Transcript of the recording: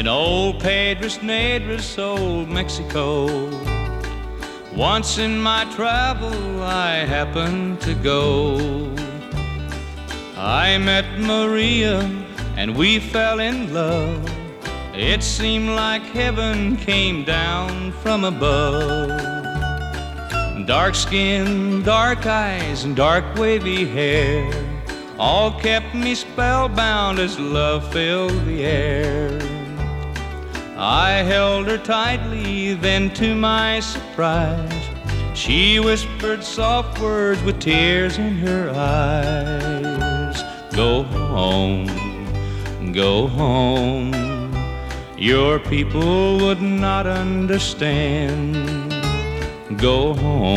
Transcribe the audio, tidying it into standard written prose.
in old Piedras Negras, old Mexico. Once in my travel I happened to go. I met Maria and we fell in love. It seemed like heaven came down from above. Dark skin, dark eyes, and dark wavy hair all kept me spellbound as love filled the air. I held her tightly, then to my surprise, she whispered soft words with tears in her eyes. Go home, go home, your people would not understand. Go home.